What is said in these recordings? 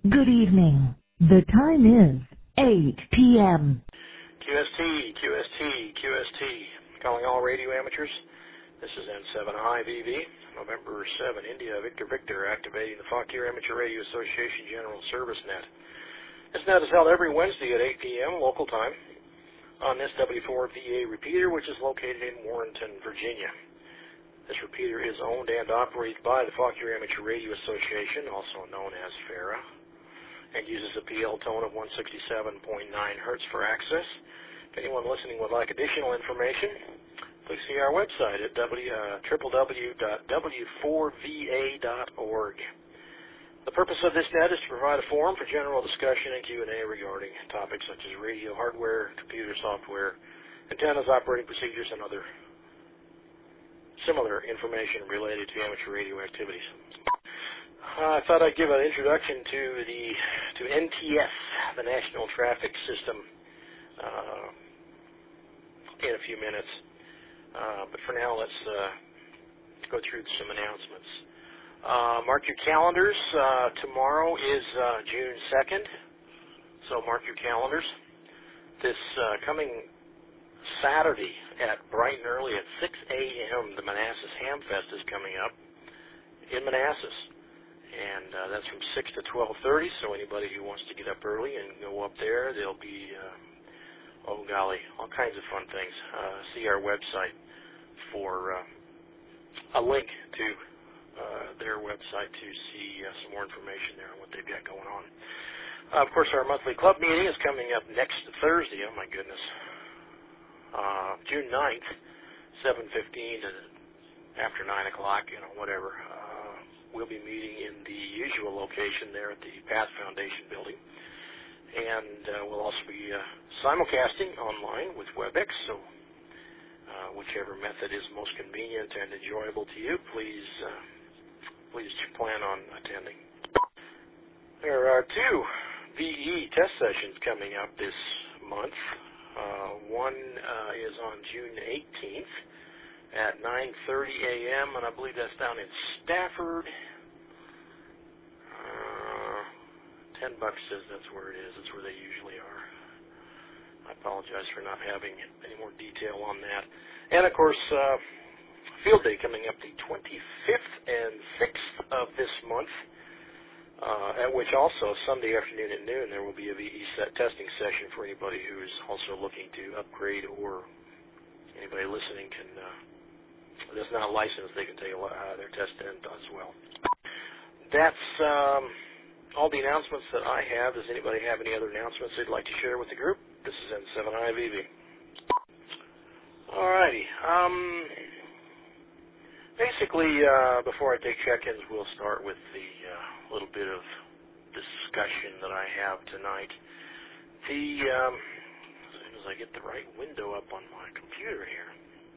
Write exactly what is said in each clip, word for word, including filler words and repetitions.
Good evening. The time is eight p.m. Q S T, Q S T, Q S T. Calling all radio amateurs. This is N seven I V V, November seventh, India, Victor Victor, activating the Fauquier Amateur Radio Association General Service Net. This net is held every Wednesday at eight p.m. local time on this W four V A repeater, which is located in Warrenton, Virginia. This repeater is owned and operated by the Fauquier Amateur Radio Association, also known as FARA, and uses a P L tone of one sixty-seven point nine hertz for access. If anyone listening would like additional information, please see our website at w, uh, w w w dot w four v a dot org. The purpose of this net is to provide a forum for general discussion and Q and A regarding topics such as radio hardware, computer software, antennas, operating procedures, and other similar information related to amateur radio activities. Uh, I thought I'd give an introduction to the to N T S, the National Traffic System, uh, in a few minutes. Uh, but for now, let's uh, go through some announcements. Uh, mark your calendars. Uh, tomorrow is uh, June second, so mark your calendars. This uh, coming Saturday at bright and early at six a.m., the Manassas Hamfest is coming up in Manassas. And uh, that's from six to twelve thirty, so anybody who wants to get up early and go up there, there'll be, uh, oh golly, all kinds of fun things. Uh, see our website for uh, a link to uh, their website to see uh, some more information there on what they've got going on. Uh, of course, our monthly club meeting is coming up next Thursday. Oh, my goodness. Uh, June ninth, seven fifteen to after nine o'clock, you know, whatever. Uh, we'll be meeting in the usual location there at the Path Foundation building. And uh, we'll also be uh, simulcasting online with WebEx, so uh, whichever method is most convenient and enjoyable to you, please, uh, please plan on attending. There are two V E test sessions coming up this month. Uh, one uh, is on June eighteenth at nine thirty a.m., and I believe that's down in Stafford. Uh, ten bucks says that's where it is. That's where they usually are. I apologize for not having any more detail on that. And, of course, uh, field day coming up the twenty-fifth and sixth of this month, uh, at which also Sunday afternoon at noon there will be a V E set testing session for anybody who is also looking to upgrade, or anybody listening can, uh, that's not licensed, they can take uh, their test in as well. That's um, all the announcements that I have. Does anybody have any other announcements they'd like to share with the group? This is N seven I V V. All righty. Um, basically, uh, before I take check-ins, we'll start with the uh, little bit of discussion that I have tonight. The um, as soon as I get the right window up on my computer here.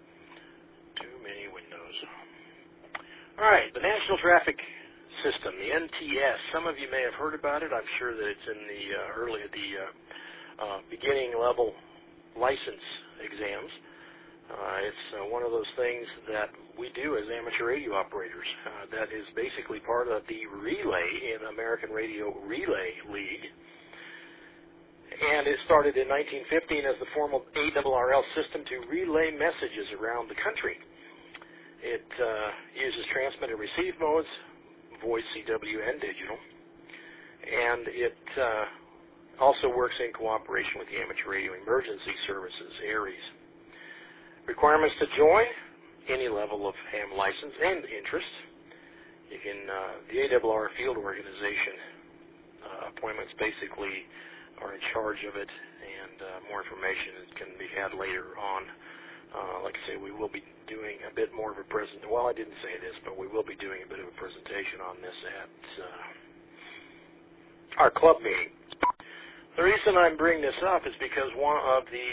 Too many windows. All right, the National Traffic System, the N T S. Some of you may have heard about it. I'm sure that it's in the uh, early, the uh, uh, beginning level license exams. Uh, it's uh, one of those things that we do as amateur radio operators. Uh, that is basically part of the relay in American Radio Relay League. And it started in nineteen fifteen as the formal A R R L system to relay messages around the country. It uh, uses transmit and receive modes, voice, C W, and digital. And it uh, also works in cooperation with the Amateur Radio Emergency Services, ARES. Requirements to join: any level of ham license and interest. You can uh, the A R R field organization uh, appointments basically are in charge of it, and uh, more information can be had later on. Uh, like I say, we will be doing a bit more of a present. Well, I didn't say this, but we will be doing a bit of a presentation on this at uh, our club meeting. The reason I'm bringing this up is because one of the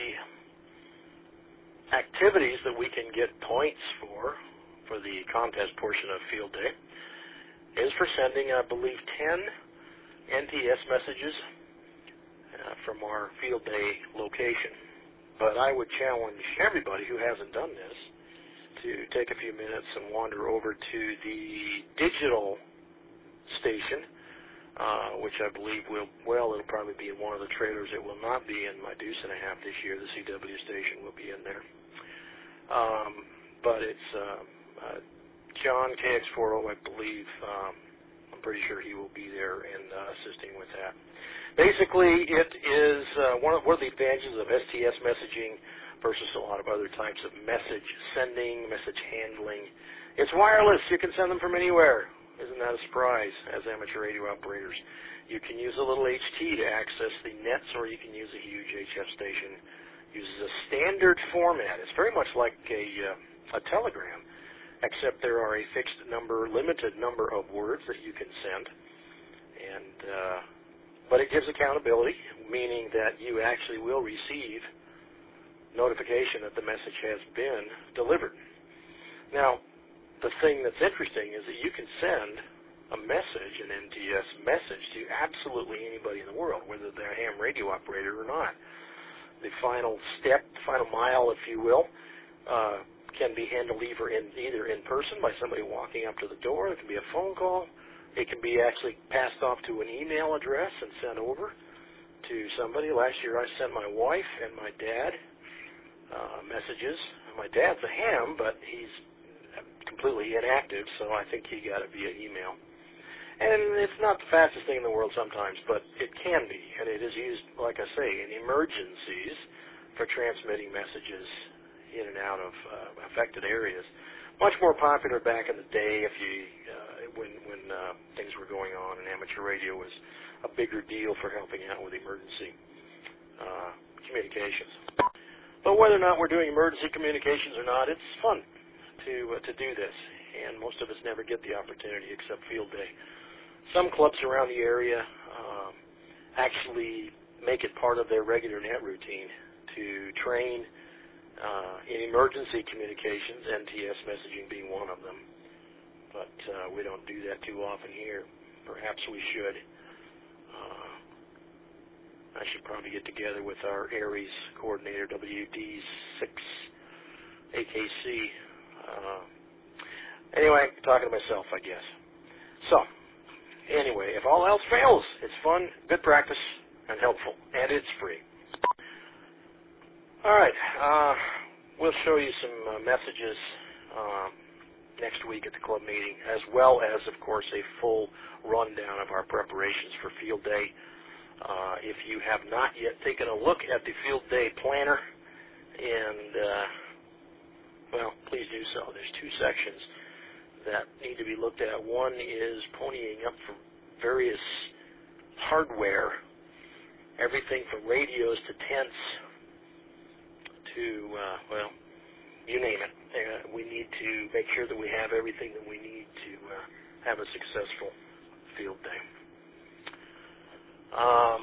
activities that we can get points for, for the contest portion of Field Day, is for sending, I believe, ten N T S messages uh, from our Field Day location. But I would challenge everybody who hasn't done this to take a few minutes and wander over to the digital station uh, which I believe will, well, it'll probably be in one of the trailers. It will not be in my Deuce and a Half this year. The C W station will be in there. Um, but it's uh, uh, John K X forty, I believe. Um, I'm pretty sure he will be there and uh, assisting with that. Basically, it is uh, one, of, one of the advantages of S T S messaging versus a lot of other types of message sending, message handling. It's wireless. You can send them from anywhere. Isn't that a surprise as amateur radio operators? You can use a little H T to access the nets, or you can use a huge H F station. It uses a standard format. It's very much like a, uh, a telegram, except there are a fixed number, limited number of words that you can send. And uh, but it gives accountability, meaning that you actually will receive notification that the message has been delivered. Now, the thing that's interesting is that you can send a message, an N T S message, to absolutely anybody in the world, whether they're a ham radio operator or not. The final step, the final mile, if you will, uh, can be handled either in, either in person by somebody walking up to the door. It can be a phone call. It can be actually passed off to an email address and sent over to somebody. Last year I sent my wife and my dad uh, messages. My dad's a ham, but he's completely inactive, so I think he got it via email. And it's not the fastest thing in the world sometimes, but it can be, and it is used, like I say, in emergencies for transmitting messages in and out of uh, affected areas. Much more popular back in the day if you, uh, when, when uh, things were going on, and amateur radio was a bigger deal for helping out with emergency uh, communications. But whether or not we're doing emergency communications or not, it's fun to uh, to do this, and most of us never get the opportunity except field day. Some clubs around the area um, actually make it part of their regular net routine to train uh, in emergency communications, N T S messaging being one of them. But uh, we don't do that too often here. Perhaps we should. Uh, I should probably get together with our ARES coordinator, W D six A K C. Uh, anyway, talking to myself, I guess. So, anyway, if all else fails, it's fun, good practice, and helpful, and it's free. All right, uh, we'll show you some uh, messages um, next week at the club meeting, as well as, of course, a full rundown of our preparations for field day. Uh, if you have not yet taken a look at the field day planner, and, uh, well, please do so. There's two sections that need to be looked at. One is ponying up for various hardware, everything from radios to tents to, uh, well, you name it. Uh, we need to make sure that we have everything that we need to uh, have a successful field day. Um,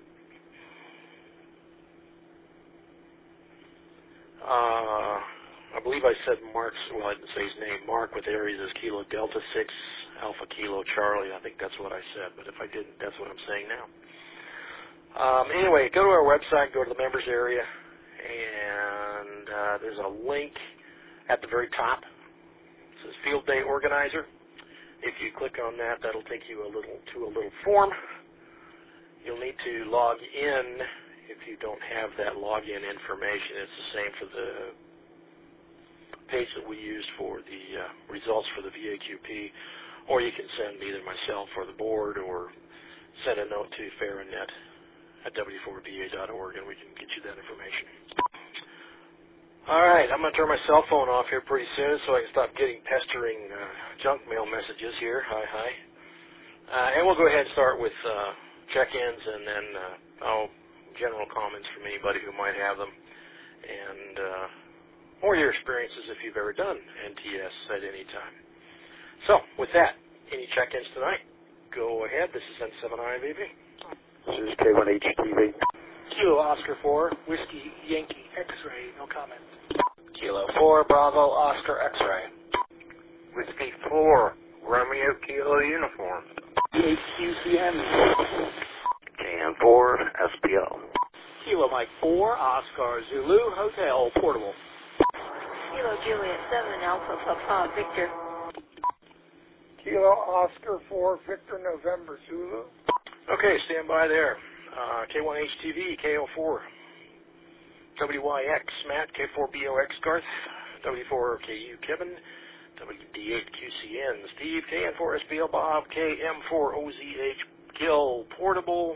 uh, I believe I said Mark's, well, I didn't say his name, Mark with ARES is Kilo Delta six, Alpha Kilo Charlie. I think that's what I said, but if I didn't, that's what I'm saying now. Um, anyway, go to our website, go to the members area, and uh, there's a link at the very top. It says Field Day Organizer. If you click on that, that'll take you a little to a little form. You'll need to log in if you don't have that login information. It's the same for the page that we used for the uh, results for the V A Q P, or you can send either myself or the board, or send a note to Faranet at W four B A dot org, and we can get you that information. All right, I'm going to turn my cell phone off here pretty soon so I can stop getting pestering uh, junk mail messages here. Hi, hi. Uh, and we'll go ahead and start with uh, check-ins and then, uh, oh, general comments from anybody who might have them, and uh, or your experiences if you've ever done N T S at any time. So, with that, any check-ins tonight? Go ahead. This is N seven I V B. This is K one H T V. Kilo Oscar four, Whiskey Yankee X-ray, no comment. Kilo four, Bravo Oscar X-ray. Whiskey four, Romeo Kilo Uniform. H Q C M. K N four, S P O. Kilo Mike four, Oscar Zulu Hotel Portable. Kilo Juliet seven, Alpha Papa Victor. Kilo Oscar four, Victor November Zulu. Okay, stand by there. Uh, K one H T V, K O four, W Y X, Matt, K four B O X, Garth, W four K U, Kevin, W D eight Q C N, Steve, K N four S B L, Bob, K M four O Z H, Gil, Portable,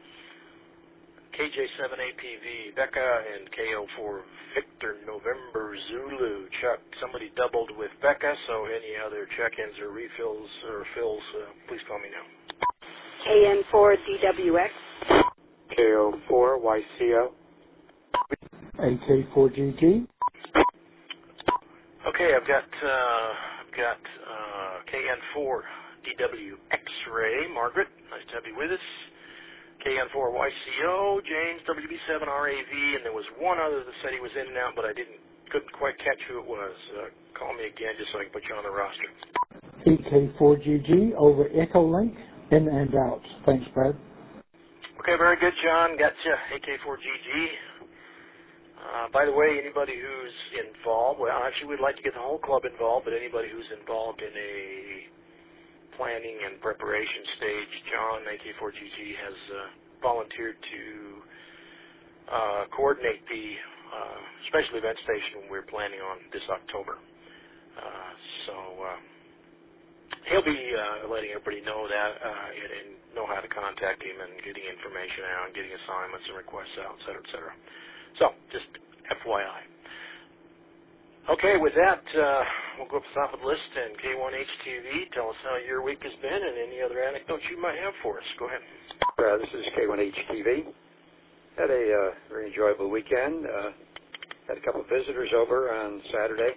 K J seven A P V, Becca, and K O four Victor November Zulu. Chuck, somebody doubled with Becca, so any other check-ins or refills or fills, uh, please call me now. K N four D W X. K O four Y C O. A K four G G. Okay, I've got uh, I've got uh, K N four D W X-ray, Margaret, nice to have you with us. K N four Y C O, James, W B seven R A V, and there was one other that said he was in and out, but I didn't couldn't quite catch who it was. Uh, call me again just so I can put you on the roster. E K four G G over Echo Link, in and out. Thanks, Brad. Okay, very good, John. Gotcha. A K four G G. Uh, by the way, anybody who's involved, well, actually, we'd like to get the whole club involved, but anybody who's involved in a planning and preparation stage, John, A K four G G, has uh, volunteered to uh, coordinate the uh, special event station we're planning on this October. Uh, so uh, he'll be uh, letting everybody know that uh, and, and know how to contact him and getting information out and getting assignments and requests out, et cetera, et cetera. So, just F Y I. Okay, with that, uh, we'll go up to the top of the list, and K one H T V, tell us how your week has been and any other anecdotes you might have for us. Go ahead. Uh, this is K one H T V. Had a uh, very enjoyable weekend. Uh, had a couple of visitors over on Saturday.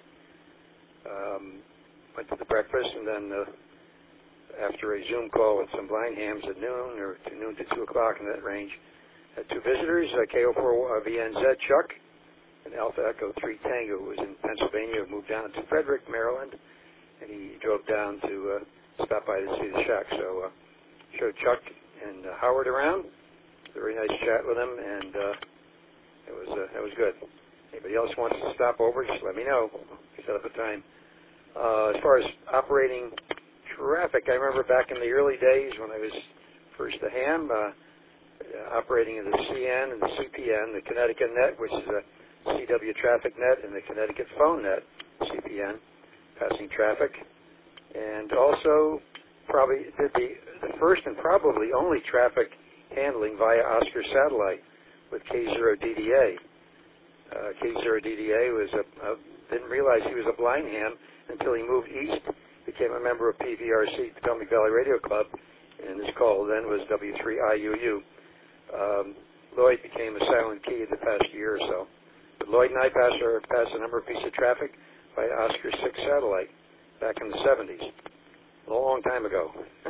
Um, went to the breakfast, and then uh, after a Zoom call with some blind hams at noon, or to noon to two o'clock in that range, had two visitors, uh, K O four V N Z, Chuck, and Alpha Echo three Tango, who was in Pennsylvania, moved down to Frederick, Maryland, and he drove down to uh, stop by to see the shack. So uh, showed Chuck and uh, Howard around. Very nice chat with him, and uh, it was uh, it was good. Anybody else wants to stop over, just let me know. Set up a time. Uh, as far as operating traffic, I remember back in the early days when I was first a ham, uh, Uh, operating in the C N and the C P N, the Connecticut Net, which is a C W Traffic Net, and the Connecticut Phone Net, C P N, passing traffic. And also probably did the, the first and probably only traffic handling via Oscar Satellite with K zero D D A. Uh, K zero D D A was a, a, didn't realize he was a blind ham until he moved east, became a member of P V R C, Potomac Valley Radio Club, and his call then was W three I U U. Um, Lloyd became a silent key in the past year or so. But Lloyd and I passed, our, passed a number of pieces of traffic by Oscar six satellite back in the seventies, a long time ago.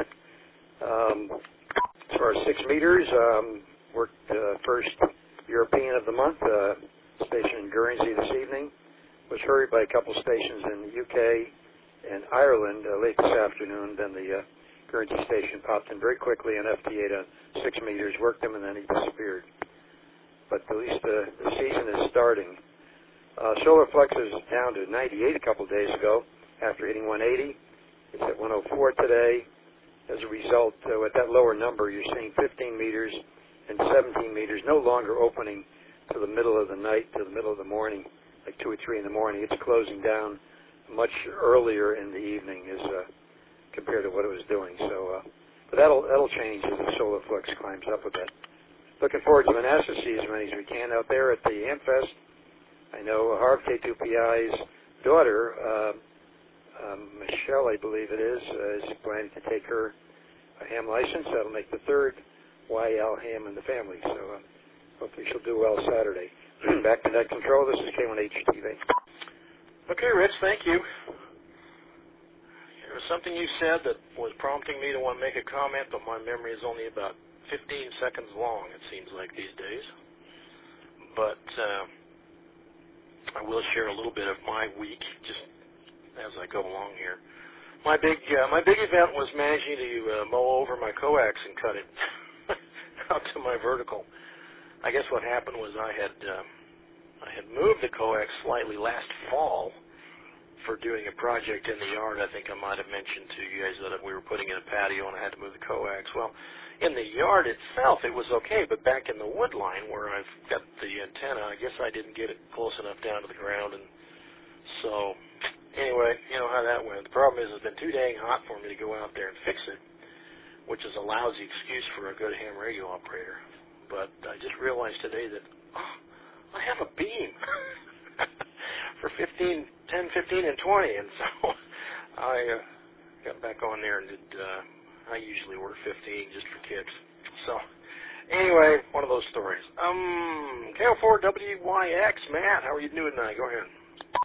um, as far as six meters, um, worked uh, first European of the month, uh, station in Guernsey this evening. Was hurried by a couple stations in the U K and Ireland uh, late this afternoon. Then the uh, Guernsey station popped in very quickly on F T eight on six meters, worked him, and then he disappeared. But at least uh, the season is starting. Uh, Solar Flex is down to ninety-eight a couple days ago after hitting one eighty. It's at one oh four today. As a result, uh, with that lower number, you're seeing fifteen meters and seventeen meters no longer opening to the middle of the night, to the middle of the morning, like two or three in the morning. It's closing down much earlier in the evening as uh, compared to what it was doing. So, uh, but that'll that'll change as the solar flux climbs up a bit. Looking forward to Manassas season as many as we can out there at the Amfest. I know Harv K two P I's daughter, uh, um, Michelle, I believe it is, uh, is planning to take her a ham license. That'll make the third Y L ham in the family. So uh, hopefully she'll do well Saturday. Back to Net Control. This is K one H T V. Okay, Rich, thank you. There was something you said that was prompting me to want to make a comment, but my memory is only about fifteen seconds long, it seems like these days. But uh, I will share a little bit of my week just as I go along here. My big uh, my big event was managing to uh, mow over my coax and cut it out to my vertical. I guess what happened was I had uh, I had moved the coax slightly last fall for doing a project in the yard. I think I might have mentioned to you guys that we were putting in a patio and I had to move the coax. Well, in the yard itself, it was okay, but back in the wood line where I've got the antenna, I guess I didn't get it close enough down to the ground, and so anyway, you know how that went. The problem is it's been too dang hot for me to go out there and fix it, which is a lousy excuse for a good ham radio operator. But I just realized today that, oh, I have a beam for fifteen, ten, fifteen, and twenty, and so I uh, got back on there and did, uh, I usually work fifteen just for kicks. So anyway, one of those stories. Um, K O four W Y X, Matt, how are you doing tonight? Go ahead.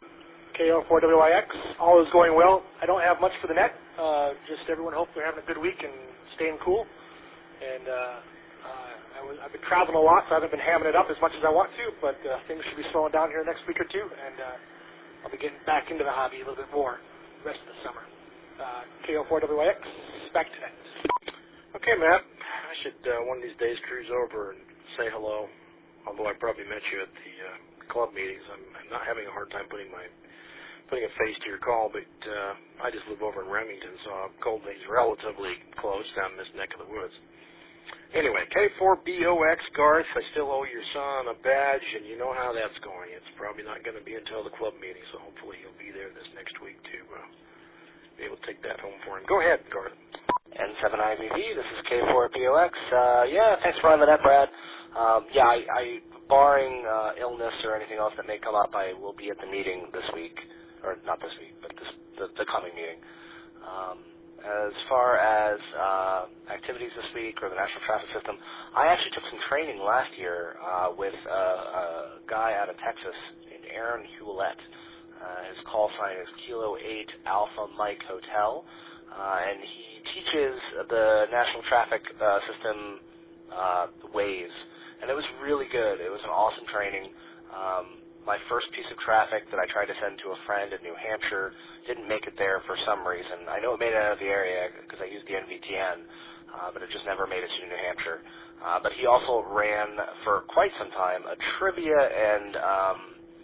K O four W Y X, all is going well. I don't have much for the net. Uh, just everyone hope they're having a good week and staying cool. And uh, uh, I was, I've been traveling a lot, so I haven't been hamming it up as much as I want to, but uh, things should be slowing down here next week or two, and uh, I'll be getting back into the hobby a little bit more the rest of the summer. Uh, K O four W Y X, back to net. Okay, Matt. I should uh, one of these days cruise over and say hello, although I probably met you at the uh, club meetings. I'm, I'm not having a hard time putting my putting a face to your call, but uh, I just live over in Remington, so Cold Lake's relatively close down this neck of the woods. Anyway, K four B O X, Garth, I still owe your son a badge, and you know how that's going. It's probably not going to be until the club meeting, so hopefully he'll be there this next week to uh, be able to take that home for him. Go ahead, Garth. N seven I V V, this is K four B O X. Uh, yeah, thanks for running that, Brad. Um, yeah, I, I barring uh, illness or anything else that may come up, I will be at the meeting this week. Or not this week, but this, the, the coming meeting. Um, as far as uh, activities this week or the National Traffic System, I actually took some training last year uh, with uh, a guy out of Texas named Aaron Hewlett. Uh, his call sign is Kilo eight Alpha Mike Hotel, uh, and he teaches the National Traffic uh, System uh, ways, and it was really good. It was an awesome training. Um, My first piece of traffic that I tried to send to a friend in New Hampshire didn't make it there for some reason. I know it made it out of the area because I used the N V T N, uh, but it just never made it to New Hampshire. Uh, but he also ran for quite some time a trivia and um,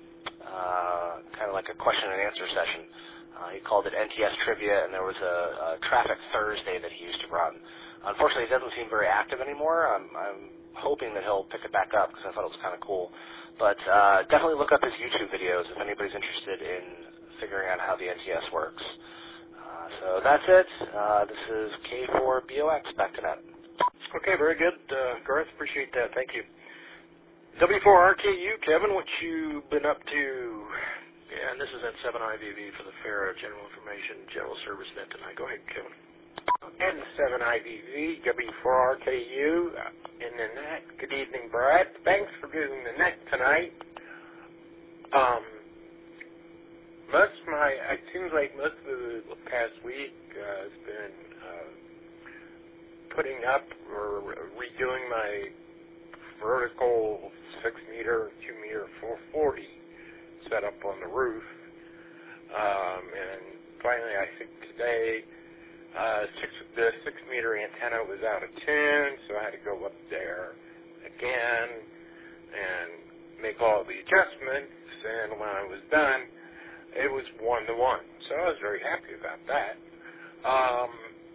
uh, kind of like a question and answer session. Uh, he called it N T S Trivia, and there was a, a Traffic Thursday that he used to run. Unfortunately, it doesn't seem very active anymore. I'm, I'm hoping that he'll pick it back up because I thought it was kind of cool. But uh, definitely look up his YouTube videos if anybody's interested in figuring out how the N T S works. Uh, so that's it. Uh, this is K four B O X. Back to net. Okay, very good. Uh, Garth, appreciate that. Thank you. W four R K U, Kevin, what you been up to? Yeah, and this is N seven I V V for the FARA General Information, General Service Net tonight. Go ahead, Kevin. N seven I V V, W four R K U, in the net. Good evening, Brad. Thanks for doing the net tonight. Um, most of my, it seems like most of the past week uh, has been uh, putting up or redoing my vertical six meter, two meter, four forty setup on the roof. Um, and finally, I think today, Uh, six, the six-meter antenna was out of tune, so I had to go up there again and make all the adjustments, and when I was done, it was one-to-one, so I was very happy about that. Um,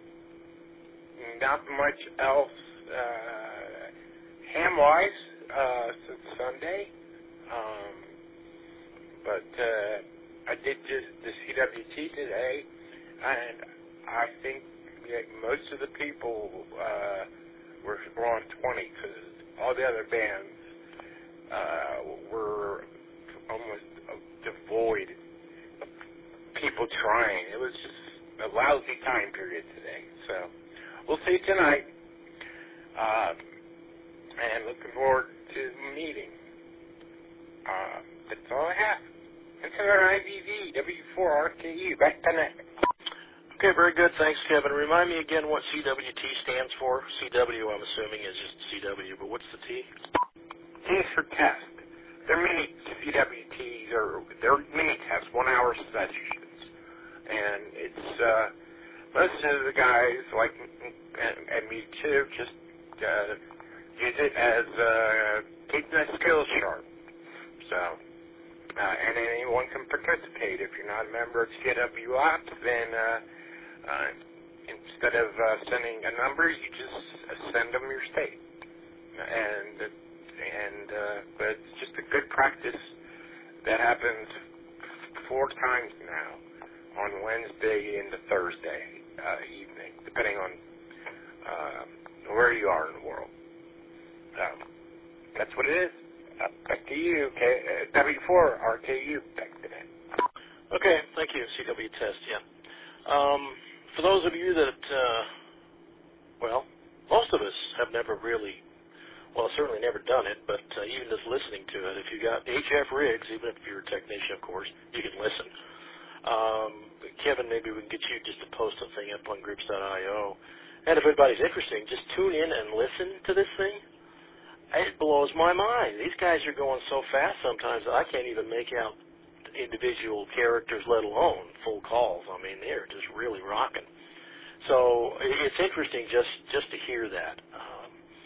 not much else uh, ham-wise uh, since Sunday, um, but uh, I did just the C W T today, and I think that most of the people uh, were, were on twenty because all the other bands uh, were almost devoid of people trying. It was just a lousy time period today. So we'll see tonight. Um, and looking forward to the meeting. Uh, that's all I have. That's our I V V, W four R K U, back to net. Okay, very good. Thanks, Kevin. Remind me again what C W T stands for. C W, I'm assuming, is just C W, but what's the T? T is for test. They're mini C W Ts, or they're mini tests, one-hour sessions. And it's, uh, most of the guys, like, and, and me too, just uh, use it as uh, keeping the skills sharp. So, Uh, and anyone can participate. If you're not a member of C W O P, then uh, uh, instead of uh, sending a number, you just send them your state. And and uh, but it's just a good practice that happens four times now on Wednesday into Thursday uh, evening, depending on uh, where you are in the world. Um, that's what it is. Uh, back to you, K, uh, W four R K U. Back to that. Okay, thank you, C W Test, yeah. Um, for those of you that, uh, well, most of us have never really, well, certainly never done it, but uh, even just listening to it, if you got H F rigs, even if you're a technician, of course, you can listen. Um, Kevin, maybe we can get you just to post a thing up on groups dot I O. And if anybody's interested, just tune in and listen to this thing. It blows my mind. These guys are going so fast sometimes that I can't even make out individual characters, let alone full calls. I mean, they're just really rocking. So it's interesting just, just to hear that. Um,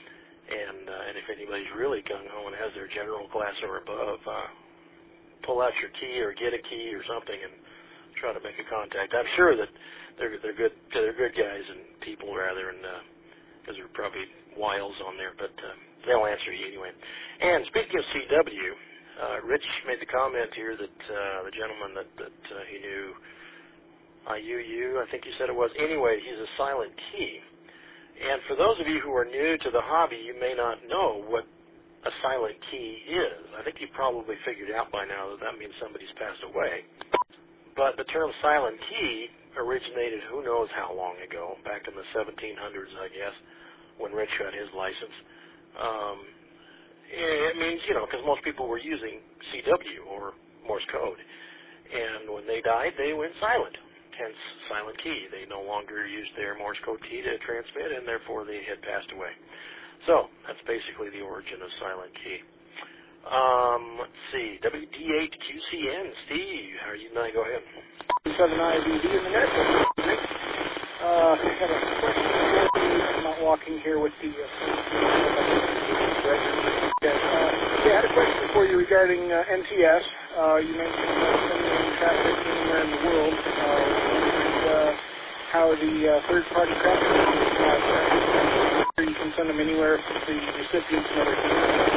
and uh, and if anybody's really gung-ho and has their general class or above, uh, pull out your key or get a key or something and try to make a contact. I'm sure that they're they're good they're good guys and people rather, and because uh, there are probably wiles on there, but. Uh, They'll answer you anyway. And speaking of C W, uh, Rich made the comment here that uh, the gentleman that, that uh, he knew, I U U, I think you said it was. Anyway, he's a silent key. And for those of you who are new to the hobby, you may not know what a silent key is. I think you probably figured out by now that that means somebody's passed away. But the term silent key originated who knows how long ago, back in the seventeen hundreds, I guess, when Rich got his license. Um, it means, you know, because most people were using C W or Morse code. And when they died, they went silent, hence silent key. They no longer used their Morse code key to transmit, and therefore they had passed away. So that's basically the origin of silent key. Um, let's see, W D eight Q C N, Steve, how are you tonight? Go ahead. seven I V D in the net. Uh, I got a question. I'm not walking here with the... Uh, uh, yeah, I had a question for you regarding uh, N T S. Uh, you mentioned uh, sending traffic anywhere in the world, uh, and uh, how the uh, third-party traffic uh, you can send them anywhere from the recipients and other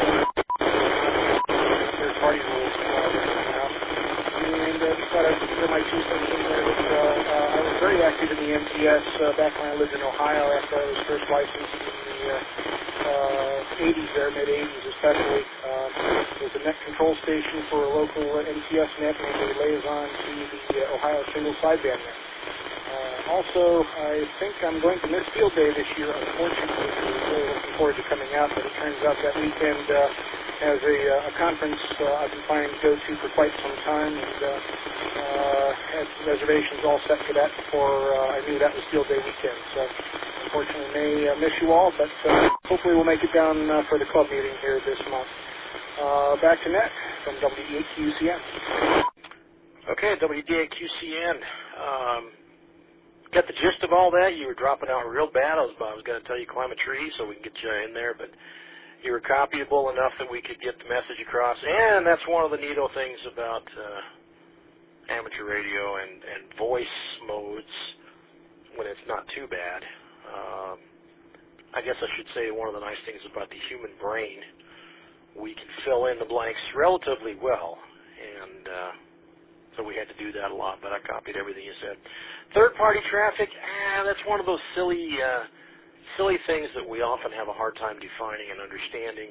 third-party rules. And uh, just thought I'd throw my two cents in there. That, uh, uh, I was very active in the N T S uh, back when I lived in Ohio after I was first licensed in the uh, uh, eighties there, mid-eighties especially. Uh, it was a net control station for a local N T S net and a liaison to the uh, Ohio single sideband net. Uh, also, I think I'm going to miss field day this year, unfortunately. I was really looking forward to coming out, but it turns out that weekend uh, has a, uh, a conference uh, I've been planning to go to for quite some time, and uh, uh, had reservations all set for that before uh, I knew that was field day weekend. So, unfortunately, may uh, miss you all, but uh, hopefully we'll make it down uh, for the club meeting here this month. Uh, back to net from W D eight Q C N. Okay, W D eight Q C N. Um, got the gist of all that? You were dropping out real bad. I was, I was going to tell you climb a tree so we can get you in there, but you were copyable enough that we could get the message across. And that's one of the neato things about uh, amateur radio and, and voice modes when it's not too bad. Um, I guess I should say one of the nice things about the human brain, we can fill in the blanks relatively well, and uh, so we had to do that a lot, but I copied everything you said. Third-party traffic, ah, that's one of those silly uh, silly things that we often have a hard time defining and understanding.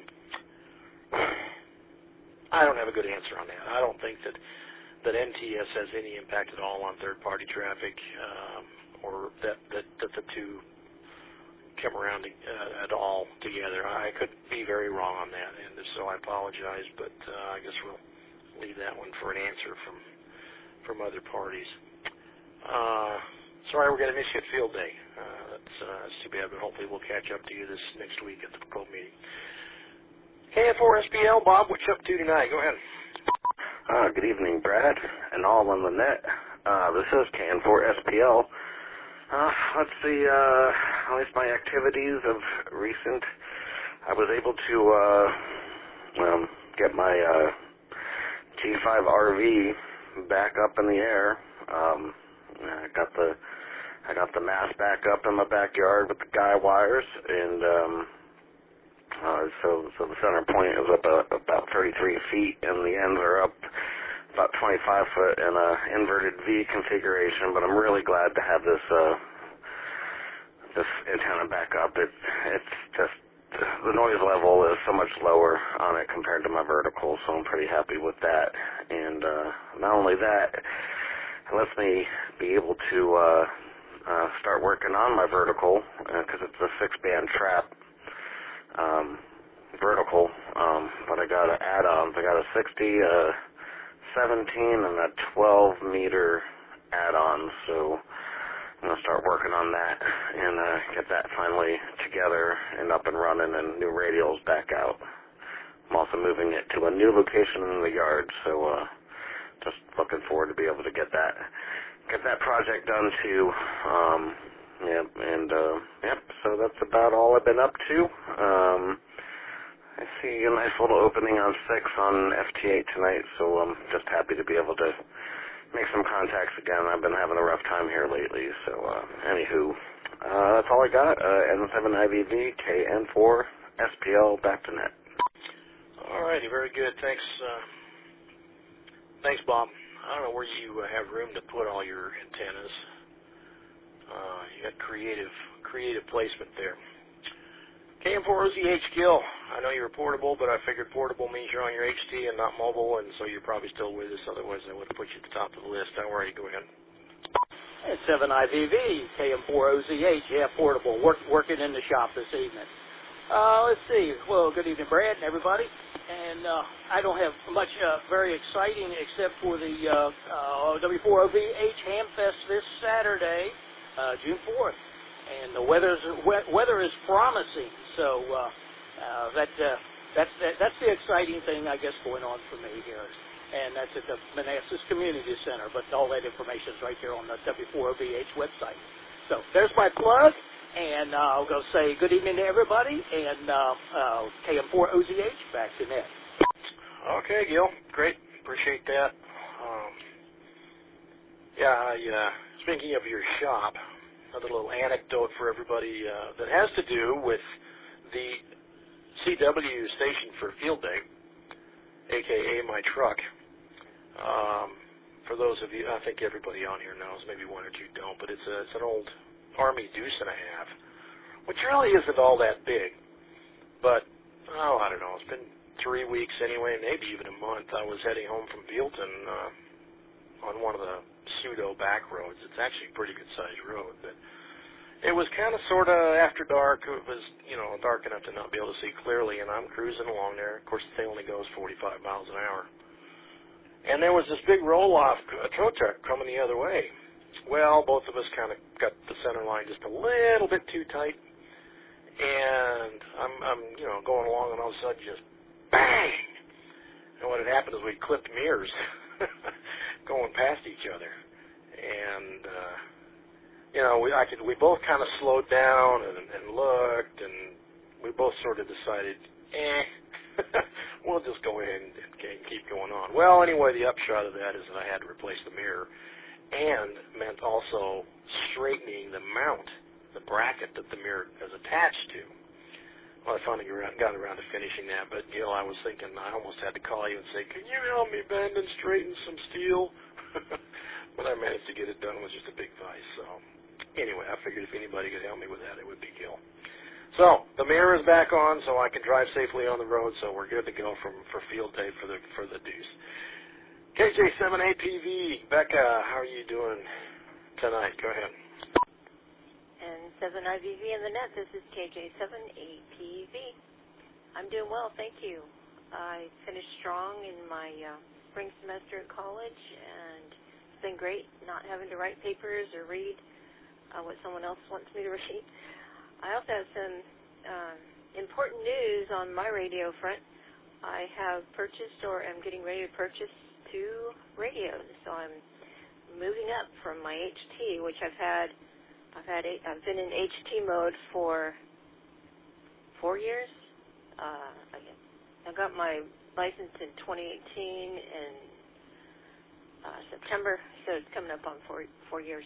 I don't have a good answer on that. I don't think that, that N T S has any impact at all on third-party traffic, um, or that, that, that the two come around uh, at all together. I could be very wrong on that, and if so, I apologize, but uh, I guess we'll leave that one for an answer from from other parties. Uh, sorry we're going to miss you at field day. Uh, that's, uh, that's too bad, but hopefully we'll catch up to you this next week at the club meeting. K N four S P L, Bob, what you up to tonight? Go ahead. Uh, good evening, Brad, and all on the net. Uh, this is K N four S P L. Uh, let's see, uh, at least my activities of recent, I was able to, uh, um, get my, uh, T five R V back up in the air. Um, I got the I got the mast back up in my backyard with the guy wires, and um, uh, so so the center point is up uh, about thirty-three feet, and the ends are up about twenty-five foot in a inverted V configuration. But I'm really glad to have this uh, this antenna back up. It it's just the noise level is so much lower on it compared to my vertical, so I'm pretty happy with that. And uh, not only that, it lets me be able to uh, uh, start working on my vertical, because uh, it's a six-band trap um, vertical, um, but I got add-ons. I got a sixty, a seventeen, and a twelve meter add-on, so I'm going to start working on that and uh, get that finally together and up and running and new radials back out. I'm also moving it to a new location in the yard, so uh, just looking forward to be able to get that get that project done too. Um, yep, and uh, yep, so that's about all I've been up to. Um, I see a nice little opening on six on F T A tonight, so I'm just happy to be able to make some contacts again. I've been having a rough time here lately, so uh, anywho, uh, that's all I got. Uh, N seven I V V, K N four, S P L, back to net. All righty, very good. Thanks, uh, thanks, Bob. I don't know where you uh, have room to put all your antennas. Uh, you got creative, creative placement there. K M four O Z H Gill, I know you're portable, but I figured portable means you're on your H T and not mobile, and so you're probably still with us. Otherwise, I would have put you at the top of the list. How are you? Go ahead. N seven I V V, K M four O Z H, yeah, portable, work, working in the shop this evening. Uh, let's see. Well, good evening, Brad and everybody. And uh, I don't have much uh, very exciting except for the uh, uh, W four O V H Hamfest this Saturday, uh, June fourth. And the weather's, we- weather is promising, so uh, uh, that, uh, that's, that, that's the exciting thing, I guess, going on for me here. And that's at the Manassas Community Center, but all that information is right there on the W four O V H website. So there's my plug, and uh, I'll go say good evening to everybody, and uh, uh, K M four O Z H, back to net. Okay, Gil, great, appreciate that. Um, yeah, I, uh, speaking of your shop, another little anecdote for everybody uh, that has to do with the C W station for Field Day, a k a my truck. Um, for those of you, I think everybody on here knows, maybe one or two don't, but it's, a, it's an old Army deuce and a half, which really isn't all that big. But, oh, I don't know, it's been three weeks anyway, maybe even a month. I was heading home from Bealton uh, on one of the pseudo back roads. It's actually a pretty good-sized road, but it was kind of sort of after dark. It was, you know, dark enough to not be able to see clearly, and I'm cruising along there. Of course, the thing only goes forty-five miles an hour. And there was this big roll-off, a tow truck coming the other way. Well, both of us kind of got the center line just a little bit too tight, and I'm, I'm, you know, going along, and all of a sudden, just bang! And what had happened is we clipped mirrors going past each other, and uh, you know, we I could we both kind of slowed down and, and looked, and we both sort of decided, eh, we'll just go ahead and, and keep going on. Well, anyway, the upshot of that is that I had to replace the mirror, and meant also straightening the mount, the bracket that the mirror is attached to. Well, I finally got around to finishing that, but, you know, I was thinking I almost had to call you and say, can you help me bend and straighten some steel? But I managed to get it done with just a big vise. So, anyway, I figured if anybody could help me with that, it would be Gil. So, the mirror is back on, so I can drive safely on the road, so we're good to go from, for Field Day for the for the Deuce. K J seven A P V, Becca, how are you doing tonight? Go ahead. And seven I V V in the net, this is K J seven A P V. I'm doing well, thank you. I finished strong in my uh, spring semester at college, and it's been great not having to write papers or read uh, what someone else wants me to read. I also have some uh, important news on my radio front. I have purchased or am getting ready to purchase two radios, so I'm moving up from my H T, which I've had. I've had eight, I've been in H T mode for four years. Uh, I, I got my licensed in twenty eighteen in uh, September, so it's coming up on four, four years.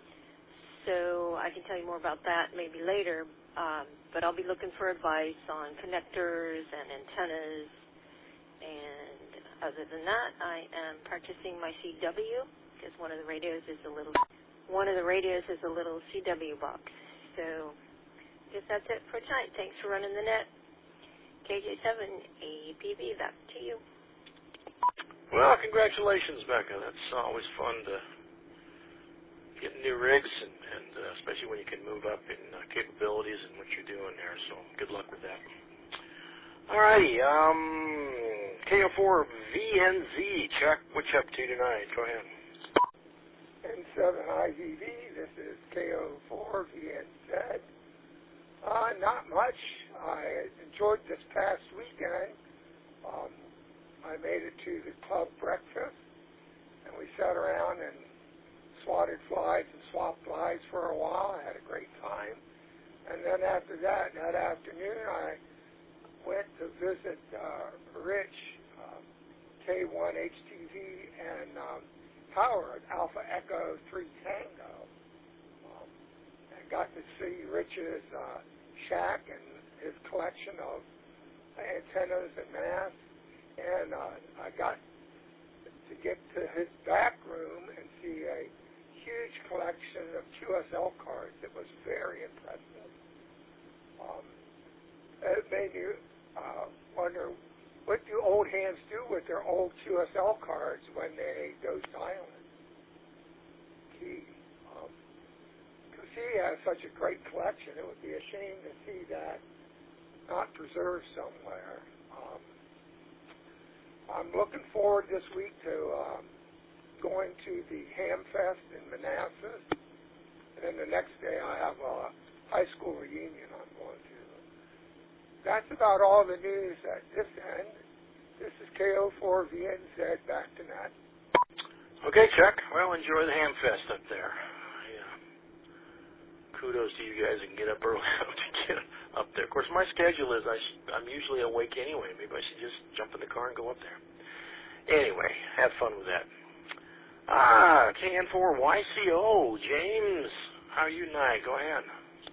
So I can tell you more about that maybe later, um, but I'll be looking for advice on connectors and antennas. And other than that, I am practicing my C W because one of the radios is a little one of the radios is a little C W box. So I guess that's it for tonight. Thanks for running the net. K J seven A P V, back to you. Well, congratulations, Becca. That's always fun to get new rigs, and, and uh, especially when you can move up in uh, capabilities and what you're doing there. So good luck with that. All righty. Um, K O four V N Z. Chuck, what you up to tonight? Go ahead. N seven I V V. This is K O four V N Z. Uh, not much. I enjoyed this past weekend. Um, I made it to the club breakfast, and we sat around and swatted flies and swapped flies for a while. I had a great time. And then after that, that afternoon, I went to visit uh, Rich, uh, K one H T V, and um, Howard, Alpha Echo three Tango. Um, I got to see Rich's uh, shack and his collection of antennas and masts, and uh, I got to get to his back room and see a huge collection of Q S L cards. It was very impressive. Um, it made you uh, wonder, what do old hands do with their old Q S L cards when they go silent? He, um, because he has such a great collection, it would be a shame to see that not preserved somewhere. Um, I'm looking forward this week to um, going to the Ham Fest in Manassas, and then the next day I have a high school reunion I'm going to. That's about all the news at this end. This is K O four V N Z, back to Nat. Okay, Chuck. Well, enjoy the Ham Fest up there. Yeah. Kudos to you guys that can get up early enough to get up there. Of course, my schedule is I sh- I'm usually awake anyway. Maybe I should just jump in the car and go up there. Anyway, have fun with that. Ah, K N four Y C O. James, how are you tonight? Go ahead.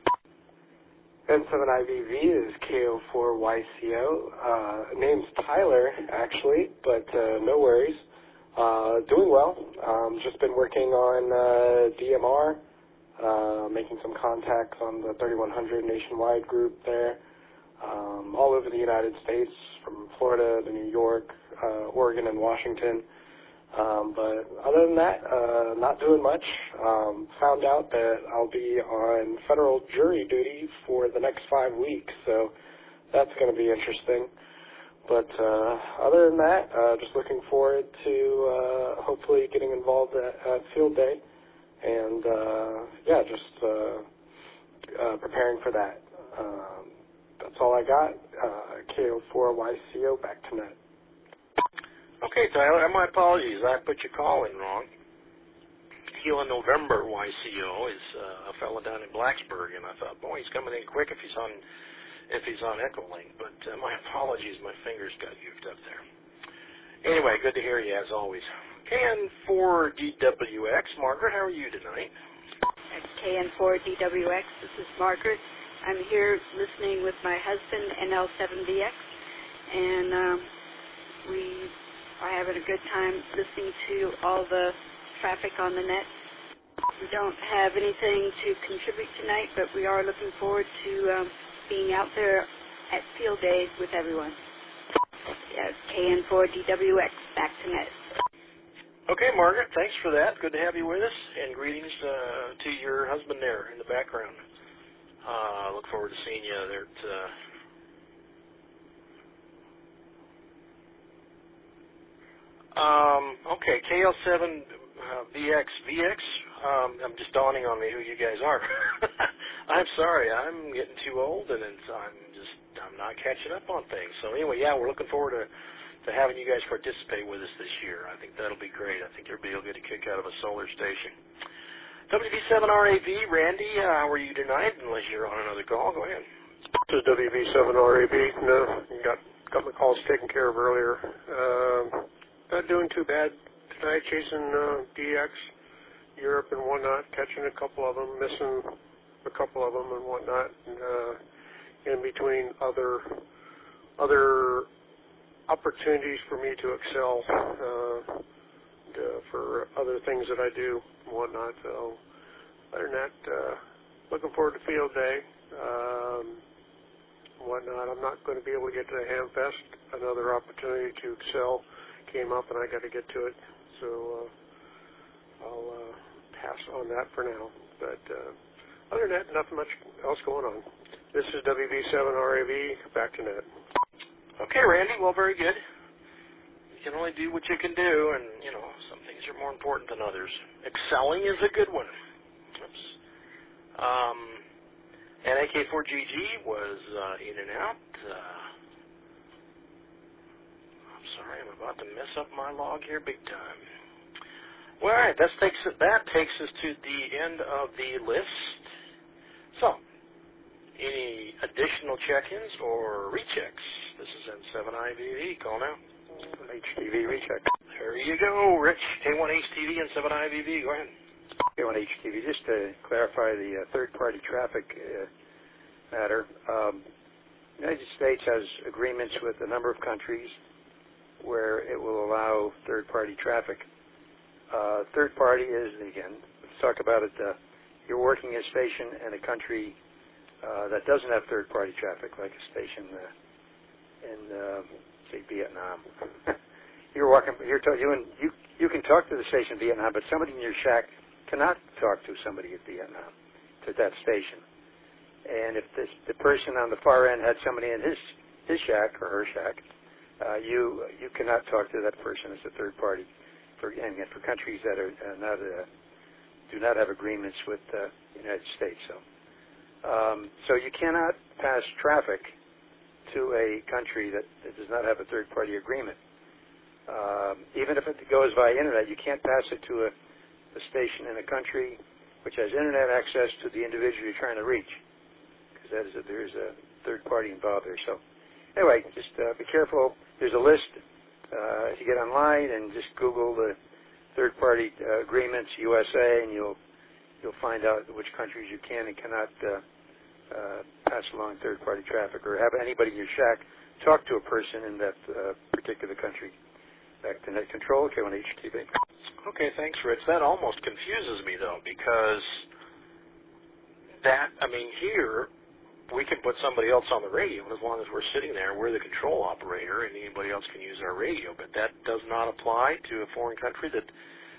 N seven I V V is K O four Y C O. Uh, name's Tyler, actually, but uh, no worries. Uh, doing well. Um, just been working on uh, D M R, uh, making some contacts on the thirty-one hundred nationwide group there, um, all over the United States, from Florida to New York, uh, Oregon, and Washington. Um, but other than that, uh, not doing much. Um, found out that I'll be on federal jury duty for the next five weeks, so that's going to be interesting. But uh, other than that, uh, just looking forward to uh, hopefully getting involved at, at Field Day, and uh, yeah, just uh, uh, preparing for that. Um, that's all I got. Uh, K O four Y C O, back to net. Okay, Tyler, my apologies. I put your call in wrong. Healing November Y C O is uh, a fellow down in Blacksburg, and I thought, boy, he's coming in quick if he's on if he's on Echolink. But uh, my apologies, my fingers got goofed up there. Anyway, good to hear you as always. K N four D W X, Margaret, how are you tonight? K N four D W X, this is Margaret. I'm here listening with my husband, N L seven V X, and um, we are having a good time listening to all the traffic on the net. We don't have anything to contribute tonight, but we are looking forward to um, being out there at Field Day with everyone. Yes, K N four D W X, back to net. Okay, Margaret, thanks for that. Good to have you with us, and greetings uh, to your husband there in the background. Uh, look forward to seeing you there at uh, Um, okay, K L seven uh, V X. V X, um, I'm just dawning on me who you guys are. I'm sorry, I'm getting too old, and it's, I'm just, I'm not catching up on things. So anyway, yeah, we're looking forward to, to having you guys participate with us this year. I think that'll be great. I think everybody will get a kick out of a solar station. W V seven R A V, Randy, uh, how are you tonight? Unless you're on another call, go ahead. This is W V seven R A V. No, you got got my calls taken care of earlier. Uh, not doing too bad tonight, chasing uh, D X, Europe and whatnot, catching a couple of them, missing a couple of them and whatnot, and uh, in between other other opportunities for me to excel uh, to, for other things that I do and whatnot. So other than that, uh, looking forward to field day. Um, whatnot. I'm not going to be able to get to the Hamfest. Another opportunity to excel came up, and I got to get to it. So uh, I'll uh, pass on that for now. But uh, other than that, nothing much else going on. This is W B seven R A V, back to net. Okay, Randy. Well, very good. You can only do what you can do, and, you know, some things are more important than others. Excelling is a good one. Oops. Um, and A K four G G was uh, in and out. Uh, I'm sorry, I'm about to mess up my log here big time. Well, all right, that takes, that takes us to the end of the list. So, any additional check-ins or rechecks? This is N seven I V V. Call now. H T V recheck. There you go, Rich. K one H T V and seven I V V. Go ahead. K one H T V. Just to clarify the uh, third-party traffic uh, matter, um, the United States has agreements with a number of countries where it will allow third-party traffic. Uh, third-party is, again, let's talk about it. Uh, you're working a station in a country uh, that doesn't have third-party traffic, like a station uh, in, uh, say, Vietnam. you're walking. You're to, you and you. You can talk to the station in Vietnam, but somebody in your shack cannot talk to somebody at Vietnam, to that station. And if this, the person on the far end had somebody in his his shack or her shack, uh, you you cannot talk to that person as a third party. For and for countries that are uh, not uh, do not have agreements with uh, the United States, so um, so you cannot pass traffic to a country that, that does not have a third party agreement. Um, even if it goes via internet, you can't pass it to a, a station in a country which has internet access to the individual you're trying to reach, because that is a, there's a third party involved there. So anyway, just uh, be careful. There's a list. Uh, if you get online and just Google the third-party uh, agreements U S A, and you'll you'll find out which countries you can and cannot uh, uh, pass along third-party traffic, or have anybody in your shack talk to a person in that uh, particular country. Back to Net Control, K one H T V. Okay, thanks, Rich. That almost confuses me, though, because that, I mean, here, we can put somebody else on the radio, and as long as we're sitting there, we're the control operator, and anybody else can use our radio. But that does not apply to a foreign country. That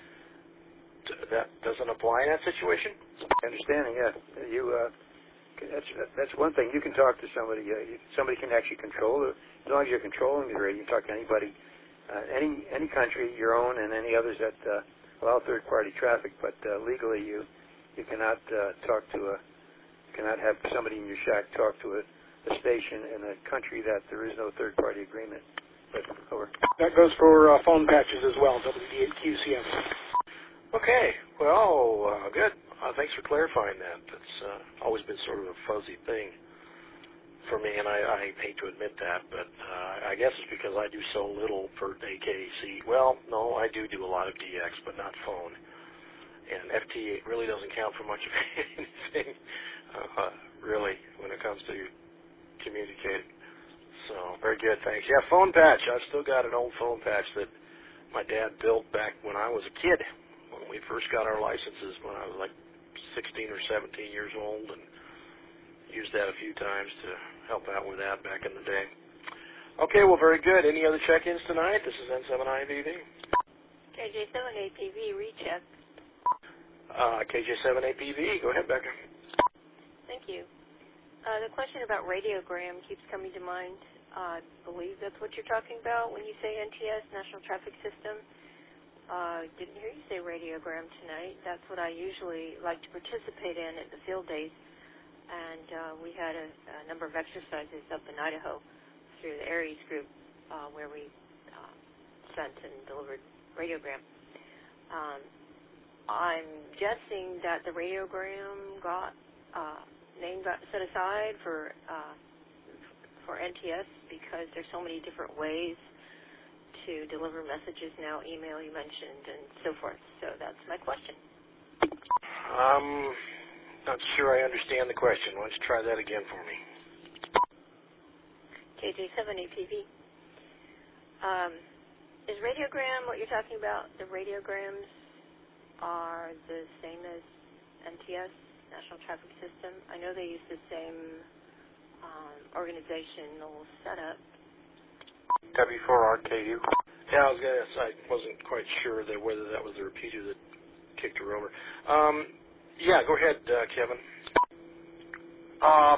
that doesn't apply in that situation. Understanding, yeah. You uh, that's that's one thing. You can talk to somebody. Uh, you, somebody can actually control it. As long as you're controlling the radio, you can talk to anybody, uh, any any country, your own, and any others that uh, allow third-party traffic. But uh, legally, you you cannot uh, talk to a cannot have somebody in your shack talk to a, a station in a country that there is no third-party agreement. But, over. That goes for uh, phone patches as well, W D eight Q C M. Okay, well, uh, good. Uh, thanks for clarifying that. That's uh, always been sort of a fuzzy thing for me, and I, I hate to admit that, but uh, I guess it's because I do so little for A K C. Well, no, I do do a lot of D X, but not phone. And F T eight really doesn't count for much of anything. Uh, really, when it comes to communicating. So, very good, thanks. Yeah, phone patch. I've still got an old phone patch that my dad built back when I was a kid, when we first got our licenses, when I was like sixteen or seventeen years old, and used that a few times to help out with that back in the day. Okay, well, very good. Any other check-ins tonight? This is N seven I V V. K J seven A P V, recheck. Uh, K J seven A P V, go ahead, Becca. Thank you. Uh, the question about radiogram keeps coming to mind. Uh, I believe that's what you're talking about when you say N T S, National Traffic System. Uh, didn't hear you say radiogram tonight. That's what I usually like to participate in at the field days. And uh, we had a, a number of exercises up in Idaho through the Aries group uh, where we uh, sent and delivered radiogram. Um, I'm guessing that the radiogram got uh, name got set aside for uh, for N T S because there's so many different ways to deliver messages now, email you mentioned, and so forth. So that's my question. Um, not sure I understand the question. Why don't you try that again for me? K J seven A P V. Um, is radiogram what you're talking about? The radiograms are the same as N T S, National Traffic System. I know they use the same um, organizational setup. W four R K U. Yeah, I was gonna. I wasn't quite sure that whether that was the repeater that kicked her over. Um, yeah, go ahead, uh, Kevin. Um,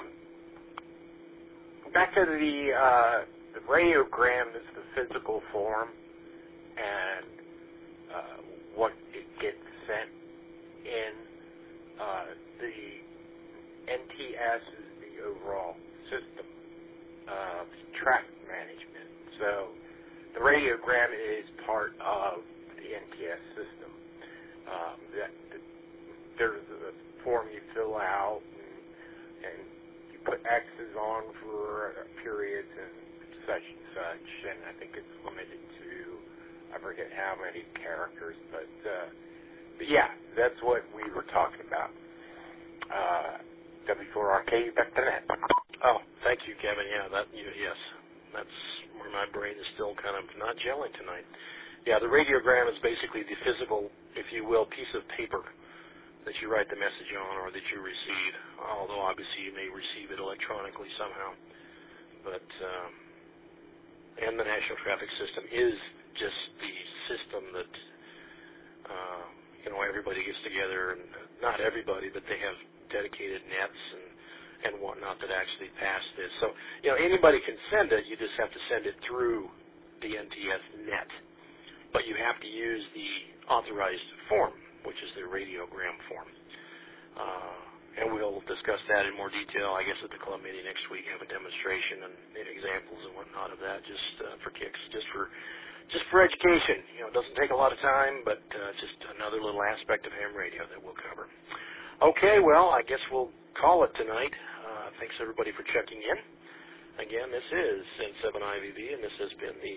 back to the uh, the radiogram is the physical form, and uh, what it gets sent in. Uh, the N T S is the overall system of traffic management. So the radiogram is part of the N T S system. Um, that, that there's a form you fill out, and, and you put X's on for periods and such and such, and I think it's limited to, I forget how many characters, but, uh, but yeah, that's what we were talking about. Uh, W four R K, back to that. Oh, thank you, Kevin. Yeah, that you, yes, that's where my brain is still kind of not gelling tonight. Yeah, the radiogram is basically the physical, if you will, piece of paper that you write the message on or that you receive, although obviously you may receive it electronically somehow. But, um, and the National Traffic System is just the system that, uh, you know, everybody gets together, and not everybody, but they have dedicated nets and, and whatnot that actually pass this. So, you know, anybody can send it, you just have to send it through the N T S net. But you have to use the authorized form, which is the radiogram form. Uh, and we'll discuss that in more detail, I guess, at the club meeting next week. Have a demonstration and examples and whatnot of that, just uh, for kicks, just for just for education. You know, it doesn't take a lot of time, but uh, just another little aspect of ham radio that we'll cover. Okay, well, I guess we'll call it tonight. Uh, thanks everybody for checking in. Again, this is N seven I V V, and this has been the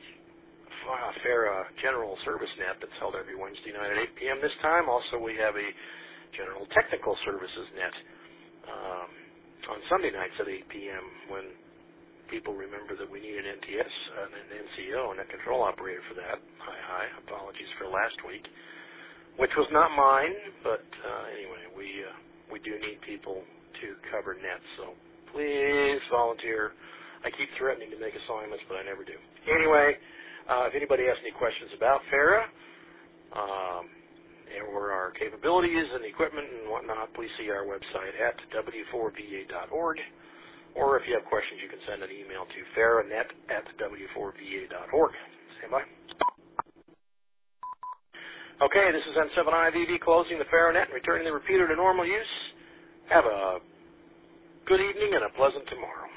FARA General Service Net that's held every Wednesday night at eight p.m. this time. Also, we have a General Technical Services Net um, on Sunday nights at eight p.m. when people remember that we need an N T S and an N C O and a control operator for that. Hi, hi. Apologies for last week, which was not mine, but uh, anyway, we uh, we do need people to cover nets, so please volunteer. I keep threatening to make assignments, but I never do. Anyway, Uh, if anybody has any questions about FARA um, or our capabilities and equipment and whatnot, please see our website at w four v a dot org. Or if you have questions, you can send an email to faranet at w four v a dot org. Stand by. Okay, this is N seven I V V closing the FARANet and returning the repeater to normal use. Have a good evening and a pleasant tomorrow.